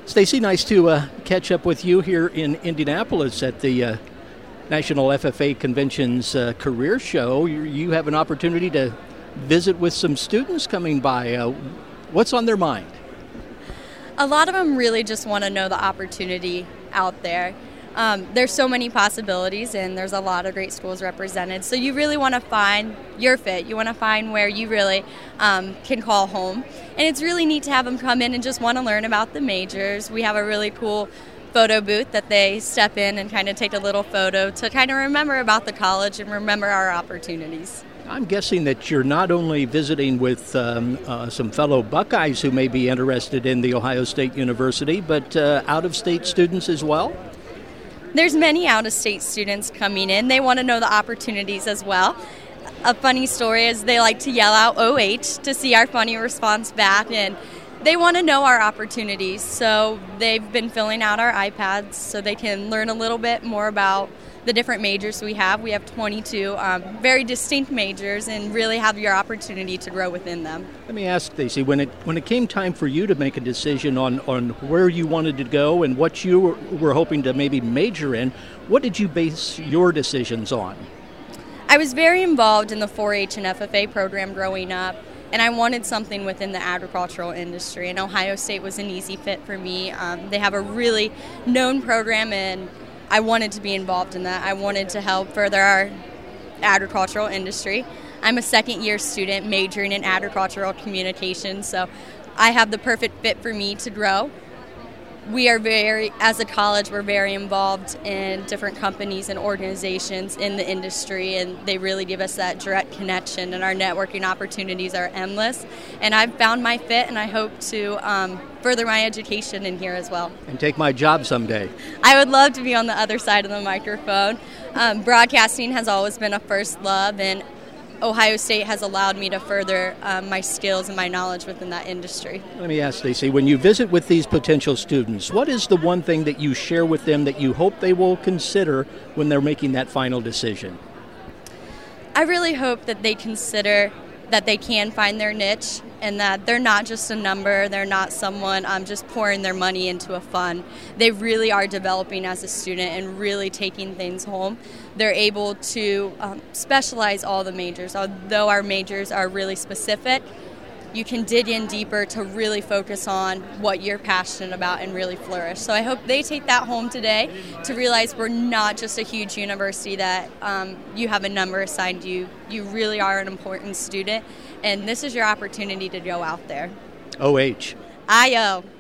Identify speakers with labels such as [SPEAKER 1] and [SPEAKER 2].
[SPEAKER 1] Stacy, nice to catch up with you here in Indianapolis at the National FFA Convention's Career Show. You have an opportunity to visit with some students coming by. What's on their mind?
[SPEAKER 2] A lot of them really just want to know the opportunity out there. There's so many possibilities, and there's a lot of great schools represented. So you really want to find your fit. You want to find where you really can call home. And it's really neat to have them come in and just want to learn about the majors. We have a really cool photo booth that they step in and kind of take a little photo to kind of remember about the college and remember our opportunities.
[SPEAKER 1] I'm guessing that you're not only visiting with some fellow Buckeyes who may be interested in The Ohio State University, but out-of-state students as well?
[SPEAKER 2] There's many out-of-state students coming in. They want to know the opportunities as well. A funny story is they like to yell out OH to see our funny response back, and they want to know our opportunities. So they've been filling out our iPads so they can learn a little bit more about the different majors we have. We have 22 very distinct majors and really have your opportunity to grow within them.
[SPEAKER 1] Let me ask, Stacy, when it came time for you to make a decision on where you wanted to go and what you were hoping to maybe major in, what did you base your decisions on?
[SPEAKER 2] I was very involved in the 4-H and FFA program growing up, and I wanted something within the agricultural industry, and Ohio State was an easy fit for me. They have a really known program, and I wanted to be involved in that. I wanted to help further our agricultural industry. I'm a second-year student majoring in agricultural communications, so I have the perfect fit for me to grow. We are as a college, we're very involved in different companies and organizations in the industry, and they really give us that direct connection, and our networking opportunities are endless. And I've found my fit, and I hope to further my education in here as well.
[SPEAKER 1] And take my job someday.
[SPEAKER 2] I would love to be on the other side of the microphone. Broadcasting has always been a first love, and Ohio State has allowed me to further my skills and my knowledge within that industry.
[SPEAKER 1] Let me ask, Stacy, when you visit with these potential students, what is the one thing that you share with them that you hope they will consider when they're making that final decision?
[SPEAKER 2] I really hope that they consider that they can find their niche and that they're not just a number, they're not someone just pouring their money into a fund. They really are developing as a student and really taking things home. They're able to specialize all the majors. Although our majors are really specific, you can dig in deeper to really focus on what you're passionate about and really flourish. So I hope they take that home today to realize we're not just a huge university that you have a number assigned to you. You really are an important student, and this is your opportunity to go out there.
[SPEAKER 1] OH.
[SPEAKER 2] IO.